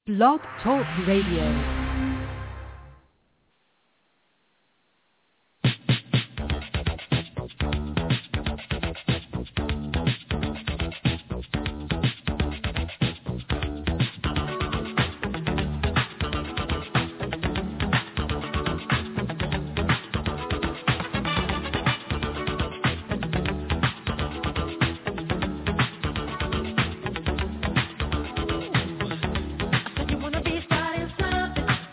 Blog Talk Radio. You wanna be starting something.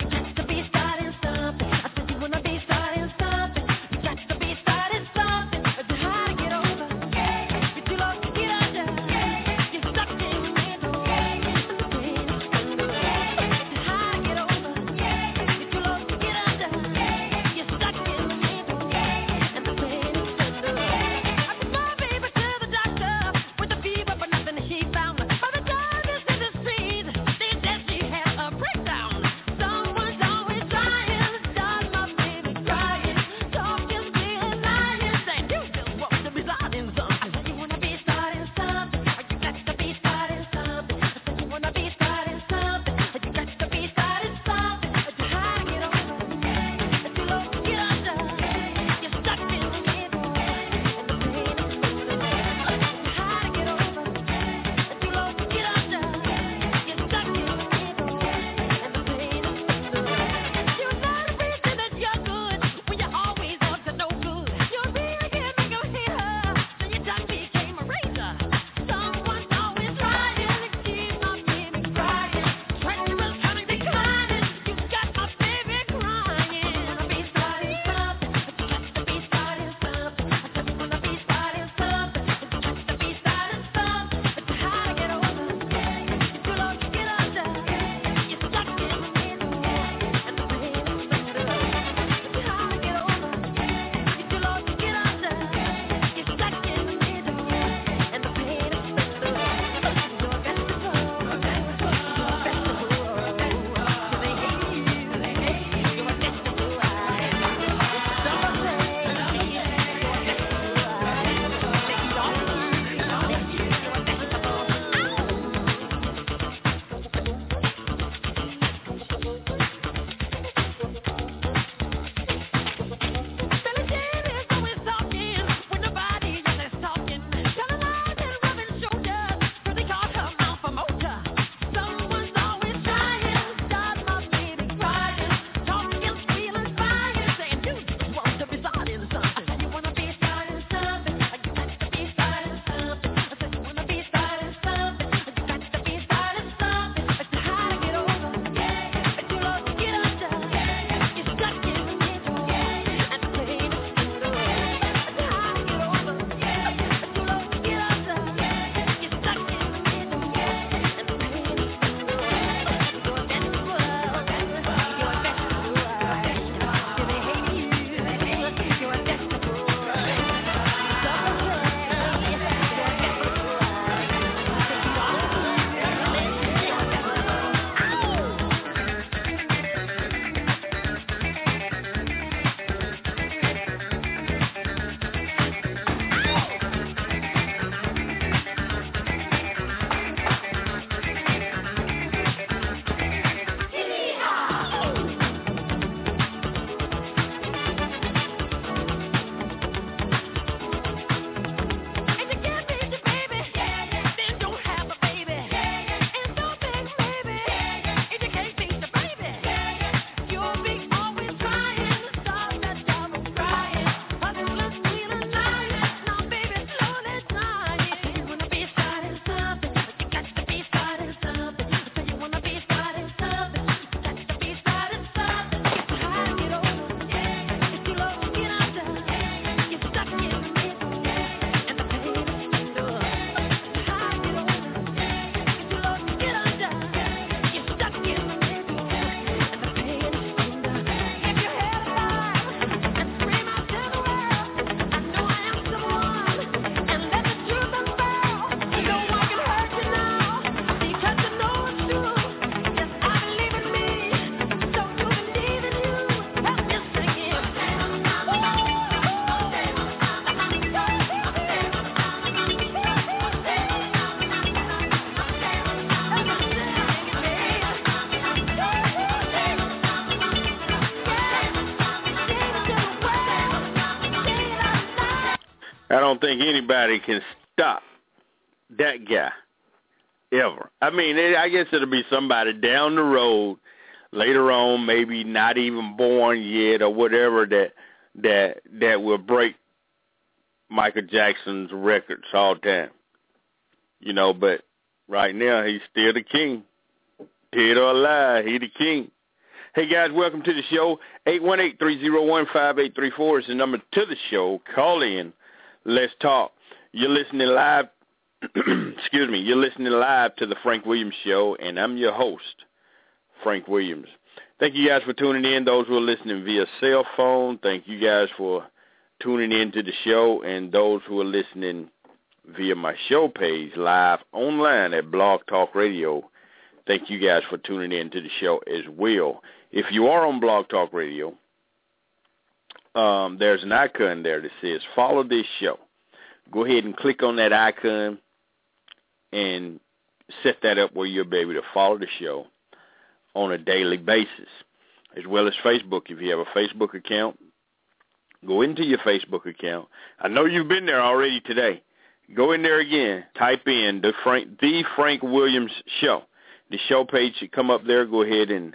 I don't think anybody can stop that guy ever. I mean, I guess it'll be somebody down the road later on, maybe not even born yet or whatever, that will break Michael Jackson's records all the time. You know, but right now he's still the king. Dead or alive, he the king. Hey, guys, welcome to the show. 818-301-5834 is the number to the show. Call in. Let's talk. You're listening live. Excuse me. You're listening live to the Frank Williams Show, and I'm your host, Frank Williams. Thank you guys for tuning in. Those who are listening via cell phone, thank you guys for tuning in to the show, and those who are listening via my show page live online at Blog Talk Radio, thank you guys for tuning in to the show as well. If you are on Blog Talk Radio, there's an icon there that says follow this show. Go ahead and click on that icon and set that up where you'll be able to follow the show on a daily basis, as well as Facebook. If you have a Facebook account, go into your Facebook account. I know you've been there already today. Go in there again. Type in the Frank Williams Show. The show page should come up there. Go ahead and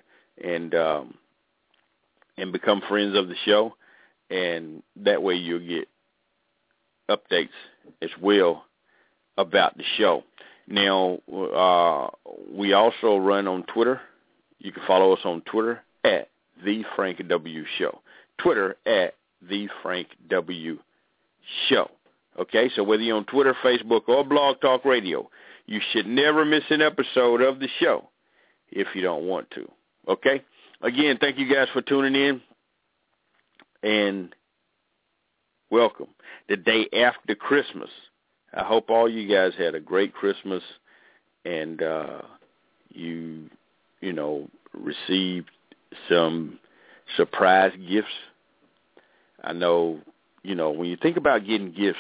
become friends of the show, and that way you'll get updates as well about the show. Now, we also run on Twitter. You can follow us on Twitter at The Frank W. Show. Twitter at The Frank W. Show. Okay, so whether you're on Twitter, Facebook, or Blog Talk Radio, you should never miss an episode of the show if you don't want to. Okay? Again, thank you guys for tuning in, and welcome. The day after Christmas. I hope all you guys had a great Christmas, and you received some surprise gifts. I know, when you think about getting gifts,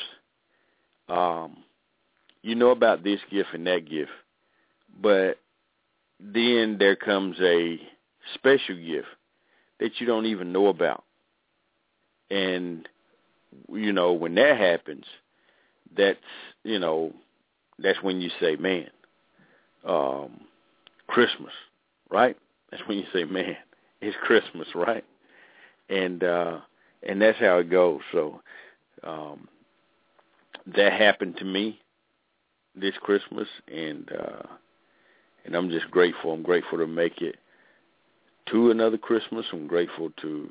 you know about this gift and that gift, but then there comes a special gift that you don't even know about. And, when that happens, that's when you say, man, Christmas, right? That's when you say, man, it's Christmas, right? And that's how it goes. So that happened to me this Christmas, and I'm just grateful. I'm grateful to make it to another Christmas. I'm grateful to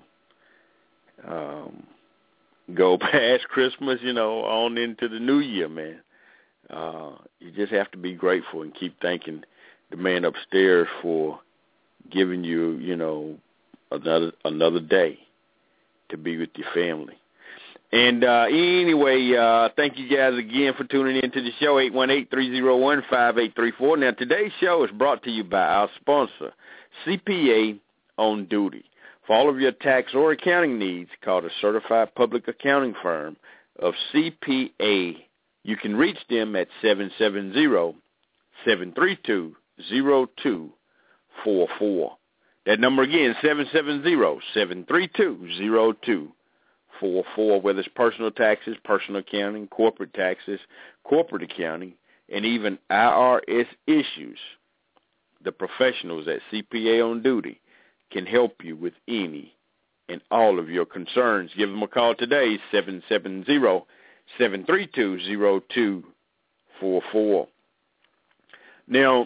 go past Christmas, on into the new year, man. You just have to be grateful and keep thanking the man upstairs for giving you, another day to be with your family. And anyway, thank you guys again for tuning in to the show, 818-301-5834. Now, today's show is brought to you by our sponsor, CPA On Duty. For all of your tax or accounting needs, call the certified public accounting firm of CPA. You can reach them at 770-732-0244. That number again, 770-732-0244, whether it's personal taxes, personal accounting, corporate taxes, corporate accounting, and even IRS issues. The professionals at CPA On Duty can help you with any and all of your concerns. Give them a call today, 770-732-0244. Now,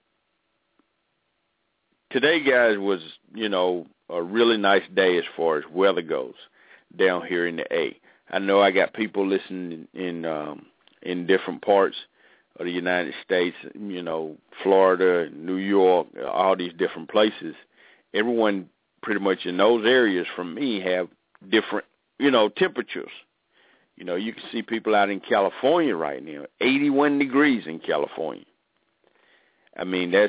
today, guys, was, a really nice day as far as weather goes down here in the A. I know I got people listening in different parts of the United States, Florida, New York, all these different places. Everyone pretty much in those areas from me have different, temperatures. You can see people out in California right now, 81 degrees in California. I mean, that's,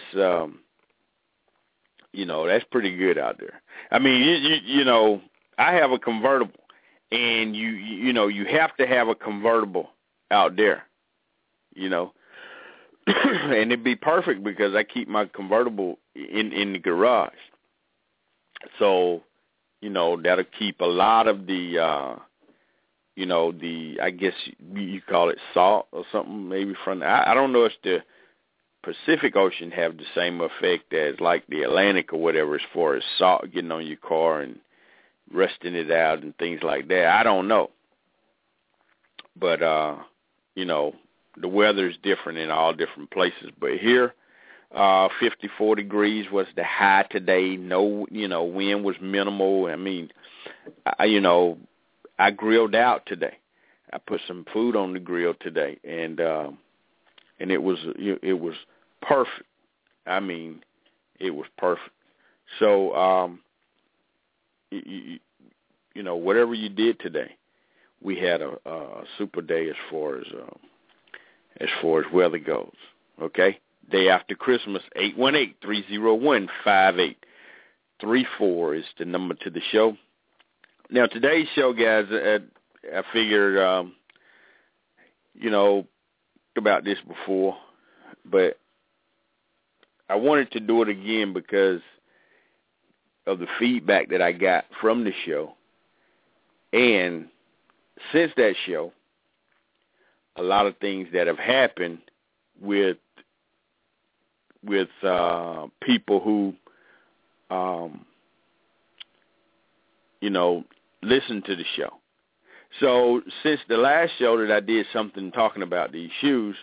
that's pretty good out there. I mean, I have a convertible, and you have to have a convertible out there, and it'd be perfect because I keep my convertible in the garage. So, that'll keep a lot of the I guess you call it salt or something maybe from, I don't know if the Pacific Ocean have the same effect as like the Atlantic or whatever as far as salt getting on your car and rusting it out and things like that. I don't know. But, the weather is different in all different places. But here, 54 degrees was the high today. No, wind was minimal. I mean, I grilled out today. I put some food on the grill today, and it was perfect. I mean, it was perfect. So, whatever you did today, we had a super day as far as weather goes. Okay, day after Christmas, 818-301-5834 is the number to the show. Now today's show, guys, I figured, about this before, but I wanted to do it again because of the feedback that I got from the show. And since that show, a lot of things that have happened with people who, listen to the show. So since the last show that I did something talking about these shoes,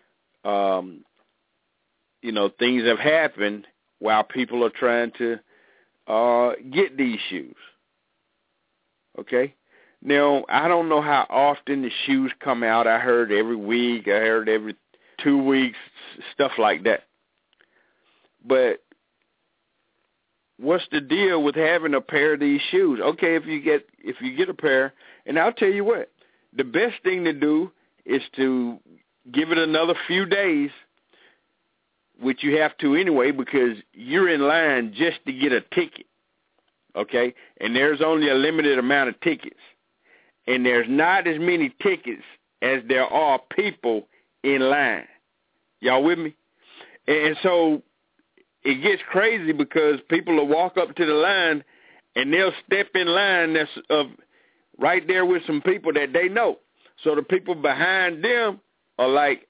things have happened while people are trying to get these shoes. Okay? Now, I don't know how often the shoes come out. I heard every week. I heard every 2 weeks, stuff like that. But what's the deal with having a pair of these shoes? Okay, if you get a pair, and I'll tell you what, the best thing to do is to give it another few days, which you have to anyway because you're in line just to get a ticket, okay? And there's only a limited amount of tickets. And there's not as many tickets as there are people in line. Y'all with me? And so it gets crazy because people will walk up to the line and they'll step in line that's right there with some people that they know. So the people behind them are like,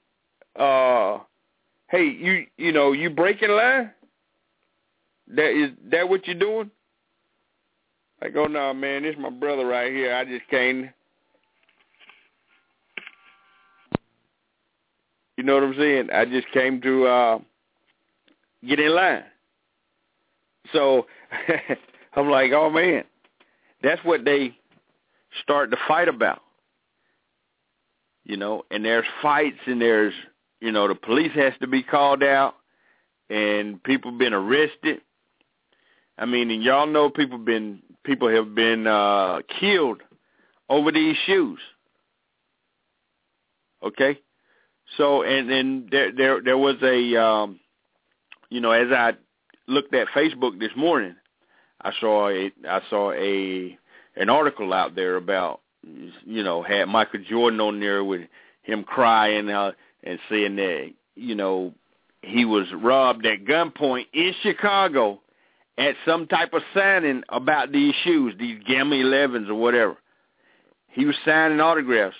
hey, you breaking line? Is that what you're doing? I go, no, man, this is my brother right here. I just came. You know what I'm saying? I just came to get in line. So I'm like, oh, man, that's what they start to fight about. And there's fights and there's, the police has to be called out and people been arrested. I mean, and y'all know people have been killed over these shoes. Okay? So, and there was a, as I looked at Facebook this morning, I saw an article out there about, had Michael Jordan on there with him crying and saying that, he was robbed at gunpoint in Chicago at some type of signing about these shoes, these Gamma 11s or whatever. He was signing autographs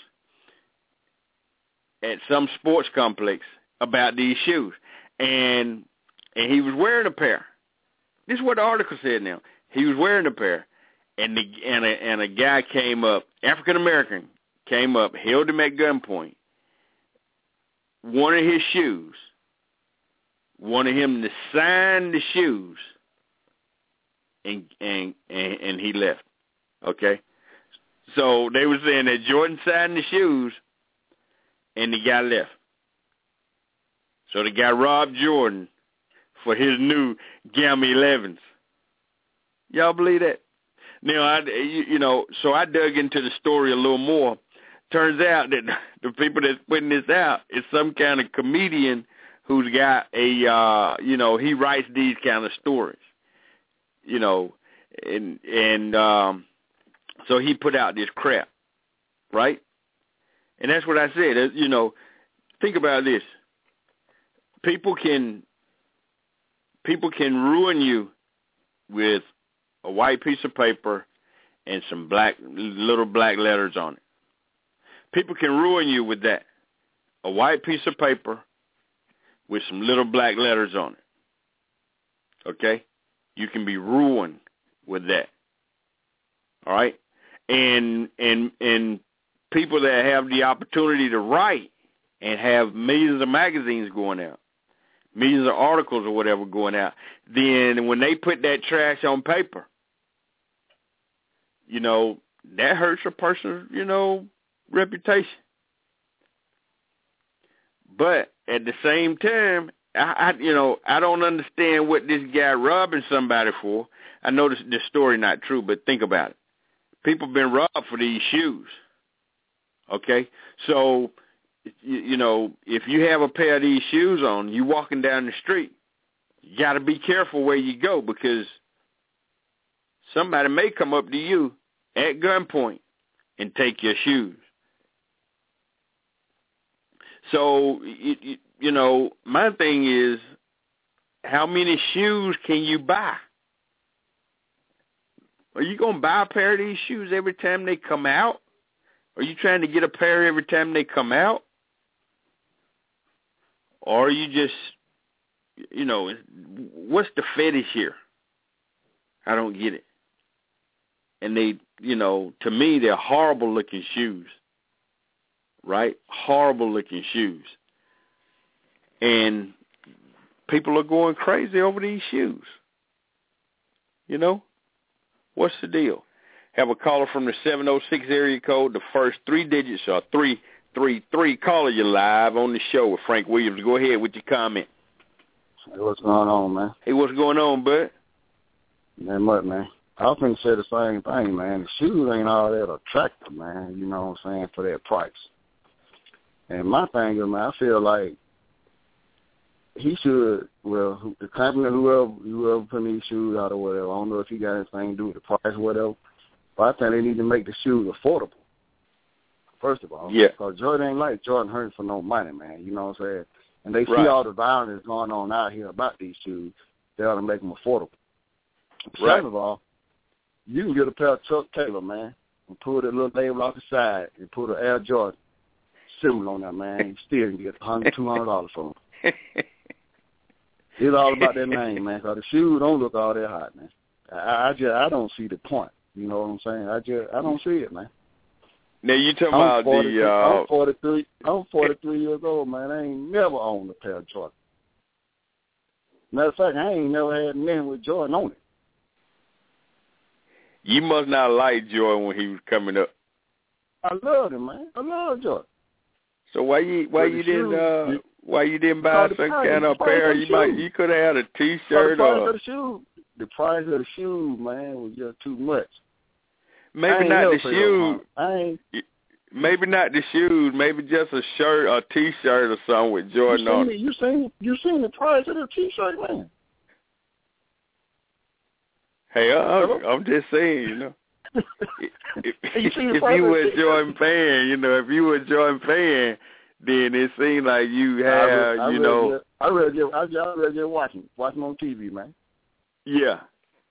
at some sports complex about these shoes. And he was wearing a pair. This is what the article said now. He was wearing a pair. And a guy came up, African-American, came up, held him at gunpoint, wanted his shoes, wanted him to sign the shoes, and he left. Okay? So they were saying that Jordan signed the shoes, and the guy left. So the guy robbed Jordan for his new Gamma 11s. Y'all believe that? Now, so I dug into the story a little more. Turns out that the people that's putting this out is some kind of comedian who's got a, he writes these kind of stories, and so he put out this crap, right? And that's what I said. Think about this. People can ruin you with a white piece of paper and some little black letters on it. People can ruin you with that. A white piece of paper with some little black letters on it. Okay? You can be ruined with that. All right? And people that have the opportunity to write and have millions of magazines going out, millions of articles or whatever going out, then when they put that trash on paper, that hurts a person's, reputation. But at the same time, I don't understand what this guy robbing somebody for. I know this story not true, but think about it. People been robbed for these shoes. Okay? So, if you have a pair of these shoes on, you walking down the street, you got to be careful where you go because somebody may come up to you at gunpoint and take your shoes. So, my thing is, how many shoes can you buy? Are you going to buy a pair of these shoes every time they come out? Are you trying to get a pair every time they come out? Or are you just, what's the fetish here? I don't get it. And they, to me, they're horrible-looking shoes, right? Horrible-looking shoes. And people are going crazy over these shoes. What's the deal? Have a caller from the 706 area code. The first three digits are 333. Caller, you live on the show with Frank Williams. Go ahead with your comment. Hey, what's going on, man? Hey, what's going on, bud? Man, what, man? I was going to say the same thing, man. The shoes ain't all that attractive, man, you know what I'm saying, for that price. And my thing is, man, I feel like he should, the company, whoever putting these shoes out or whatever, I don't know if he got anything to do with the price or whatever, but I think they need to make the shoes affordable, first of all. Yeah. Because Jordan ain't like Jordan hurting for no money, man, you know what I'm saying? And they see all the violence going on out here about these shoes. They ought to make them affordable. Right. Second of all, you can get a pair of Chuck Taylor, man, and pull that little label off the side and put an Air Jordan symbol on that, man. You still can get $100, $200 for them. It's all about that name, man, because the shoes don't look all that hot, man. I don't see the point. You know what I'm saying? I don't see it, man. Now you talking about I'm 43. I'm 43 years old, man. I ain't never owned a pair of Jordan. Matter of fact, I ain't never had nothing with Jordan on it. You must not like Jordan when he was coming up. I loved him, man. I love Jordan. So why you didn't buy some kind of pair? You could have had a T-shirt or the price of the shoes, man, was just too much. Maybe not the shoes. Maybe not the shoes. Maybe just a shirt or T-shirt or something with Jordan on it. You seen the price of the T-shirt, man? Hey, I'm just saying, if you were a Jordan fan, then it seemed like you have, I read just watching on TV, man. Yeah.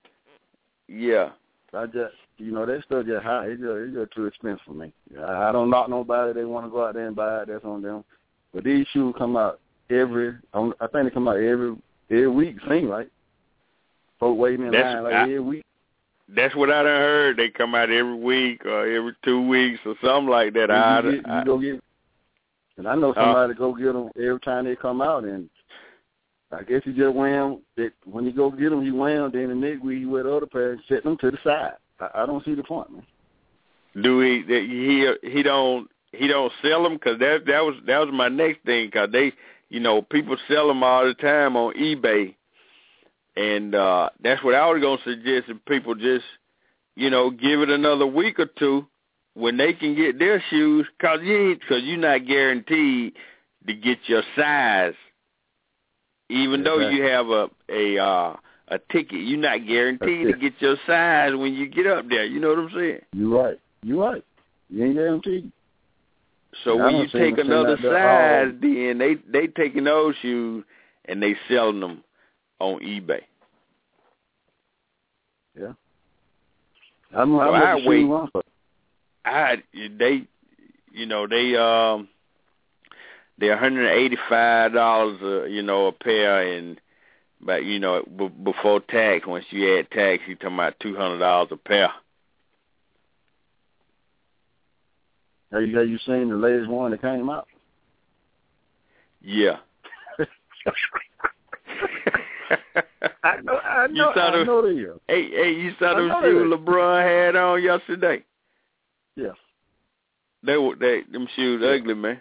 I just, that stuff just high. It's just too expensive for me. I don't knock nobody. They want to go out there and buy it. That's on them. But these shoes come out I think they come out every week, seem like. Folks waiting in line every week. That's what I done heard. They come out every week or every 2 weeks or something like that. You go get, and I know somebody go get them every time they come out, and I guess you just wear them. When you go get them, you wear them. Then the next week you wear the other pair and set them to the side. I don't see the point, man. Do he don't sell them? Because that was my next thing. Because they, people sell them all the time on eBay. And that's what I was going to suggest, if people just, give it another week or two when they can get their shoes, because you're not guaranteed to get your size. Even though you have a ticket, you're not guaranteed to get your size when you get up there. You know what I'm saying? You're right. You ain't guaranteed. So when you take another size, then they taking those shoes and they selling them on eBay. Yeah. they're $185, a pair, and but before tax, once you add tax, you're talking about $200 a pair. Have you seen the latest one that came out? Yeah. I know they are. Hey, you saw those shoes LeBron had on yesterday? Yeah. Them shoes ugly, man.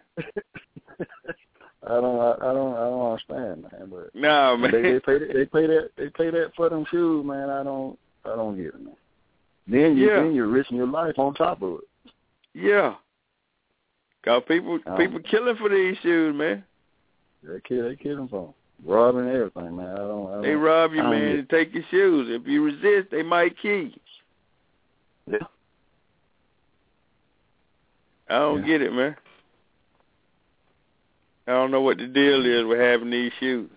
I don't understand, man. But no, man. They pay that for them shoes, man. I don't get it, man. Then you're risking your life on top of it. Yeah. Cause people killing for these shoes, man. They killing for them. Robbing everything, man. They rob you, man, and take your shoes. If you resist, they might kill you. Yeah. I don't get it, man. I don't know what the deal is with having these shoes.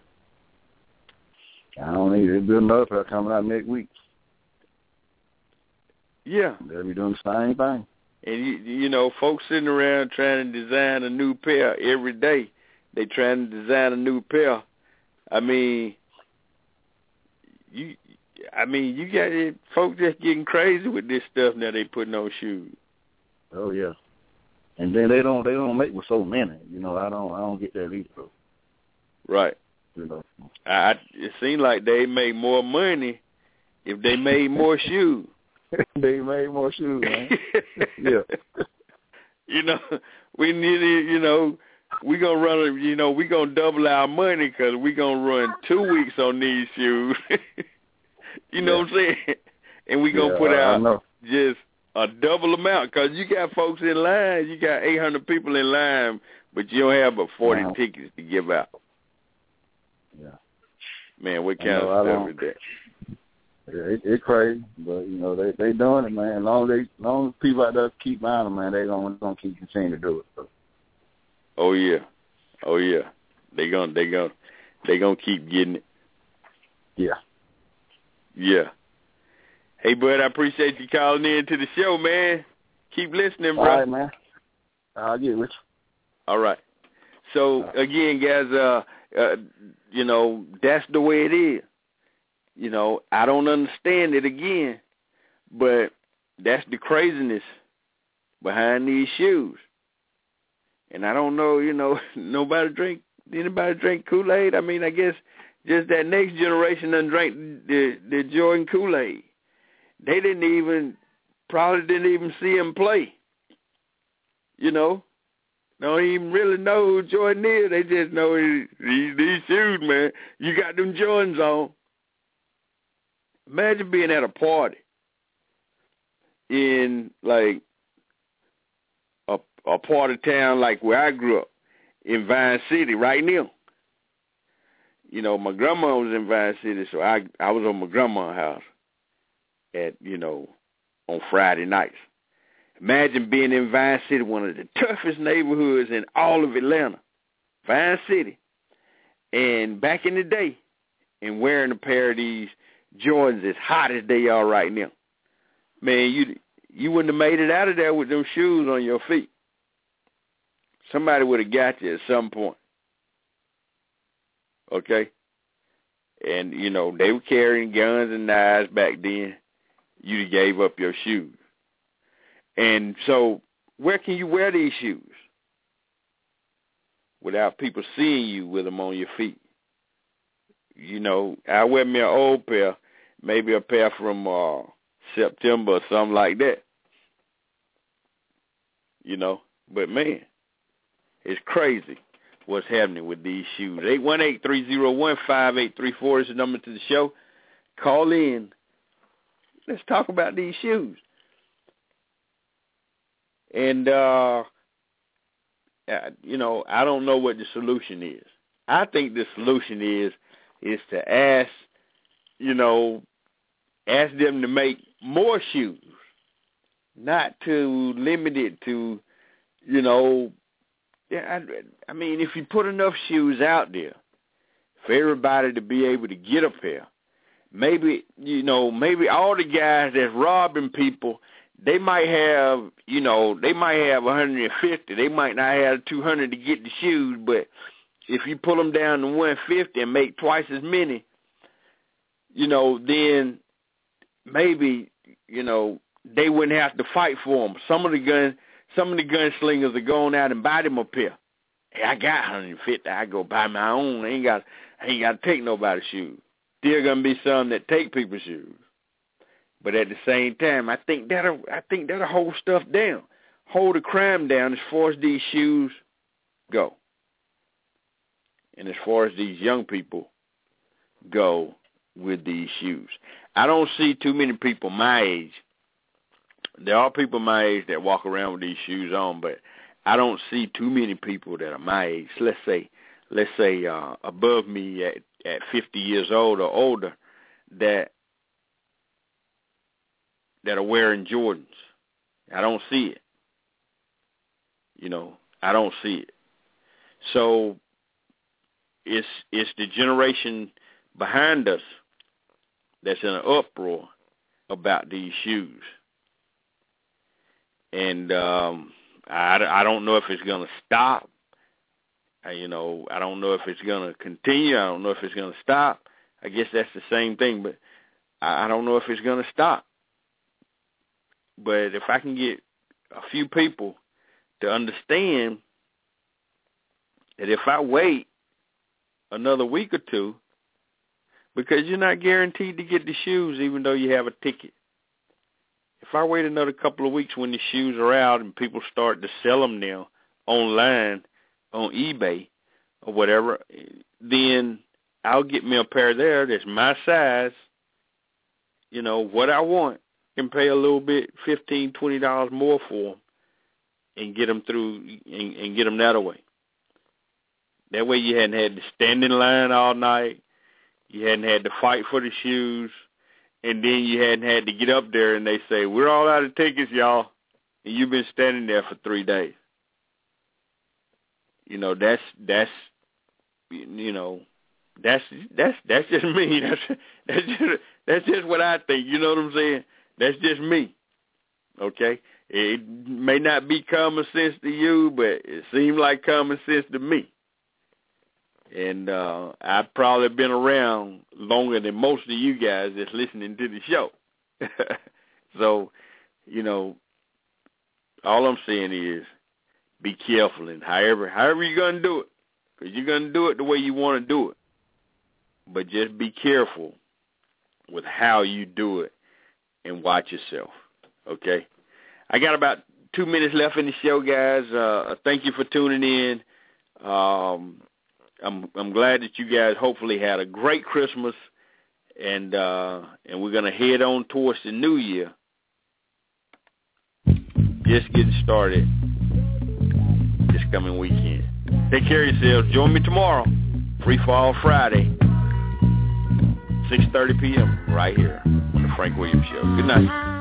I don't either. There's another pair coming out next week. Yeah. They'll be doing the same thing. And, folks sitting around trying to design a new pair every day. They trying to design a new pair. I mean, you got it. Folks just getting crazy with this stuff now. They putting on shoes. Oh yeah, and then they don't make with so many. I don't get that either. Right. It seems like they make more money if they made more shoes. They made more shoes, man. Yeah. We need we're going to run, we're going to double our money because we're going to run 2 weeks on these shoes. What I'm saying? And we're going to put out just a double amount because you got folks in line. You got 800 people in line, but you don't have but 40 tickets to give out. Yeah. Man, what kind of stuff is that? Yeah, it's crazy, but, they doing it, man. As long as people out there keep buying them, man, they're going to keep continuing to do it. So. Oh yeah. They gonna keep getting it. Yeah. Yeah. Hey bud, I appreciate you calling in to the show, man. Keep listening, bro. All right, man. I'll get with you. All right. So again, guys, that's the way it is. I don't understand it again, but that's the craziness behind these shoes. And I don't know, anybody drink Kool-Aid? I mean, I guess just that next generation done drank the Jordan Kool-Aid. They probably didn't even see him play. Don't even really know who Jordan is. They just know these shoes, man. You got them Jordans on. Imagine being at a party in, like, a part of town like where I grew up, in Vine City, right now. My grandma was in Vine City, so I was on my grandma's house at, on Friday nights. Imagine being in Vine City, one of the toughest neighborhoods in all of Atlanta, Vine City, and back in the day, and wearing a pair of these Jordans as hot as they are right now. Man, you wouldn't have made it out of there with them shoes on your feet. Somebody would have got you at some point. Okay? And, they were carrying guns and knives back then. You gave up your shoes. And so where can you wear these shoes without people seeing you with them on your feet? I wear me an old pair, maybe a pair from September or something like that. But, man, it's crazy what's happening with these shoes. 818-301-5834 is the number to the show. Call in. Let's talk about these shoes. And, I don't know what the solution is. I think the solution is to ask them to make more shoes, not to limit it to, I mean, if you put enough shoes out there for everybody to be able to get a pair, maybe all the guys that's robbing people they might have, they might have 150. They might not have 200 to get the shoes, but if you pull them down to 150 and make twice as many, then maybe, they wouldn't have to fight for them. Some of the gunslingers are going out and buy them a pair. Hey, I got 150. I go buy my own. I ain't got to take nobody's shoes. Still gonna be some that take people's shoes. But at the same time, I think that'll hold stuff down, hold the crime down as far as these shoes go, and as far as these young people go with these shoes. I don't see too many people my age. There are people my age that walk around with these shoes on, but I don't see too many people that are my age. Let's say above me at 50 years old or older that are wearing Jordans. I don't see it. I don't see it. So it's the generation behind us that's in an uproar about these shoes. And I don't know if it's going to stop. I don't know if it's going to continue. I don't know if it's going to stop. I guess that's the same thing, but I don't know if it's going to stop. But if I can get a few people to understand that if I wait another week or two, because you're not guaranteed to get the shoes even though you have a ticket. If I wait another couple of weeks when the shoes are out and people start to sell them now online, on eBay or whatever, then I'll get me a pair there that's my size, what I want, and pay a little bit, $15, $20 more for them and get them through and get them that way. That way you hadn't had to stand in line all night. You hadn't had to fight for the shoes. And then you hadn't had to get up there and they say, we're all out of tickets, y'all. And you've been standing there for 3 days. That's just me. That's just what I think. You know what I'm saying? That's just me. Okay? It may not be common sense to you, but it seems like common sense to me. And I've probably been around longer than most of you guys that's listening to the show. So, all I'm saying is be careful, and however you're going to do it, because you're going to do it the way you want to do it. But just be careful with how you do it and watch yourself, okay? I got about 2 minutes left in the show, guys. Thank you for tuning in. I'm glad that you guys hopefully had a great Christmas, and we're going to head on towards the new year. Just getting started this coming weekend. Take care of yourselves. Join me tomorrow, Free Fall Friday, 6:30 p.m. right here on the Frank Williams Show. Good night.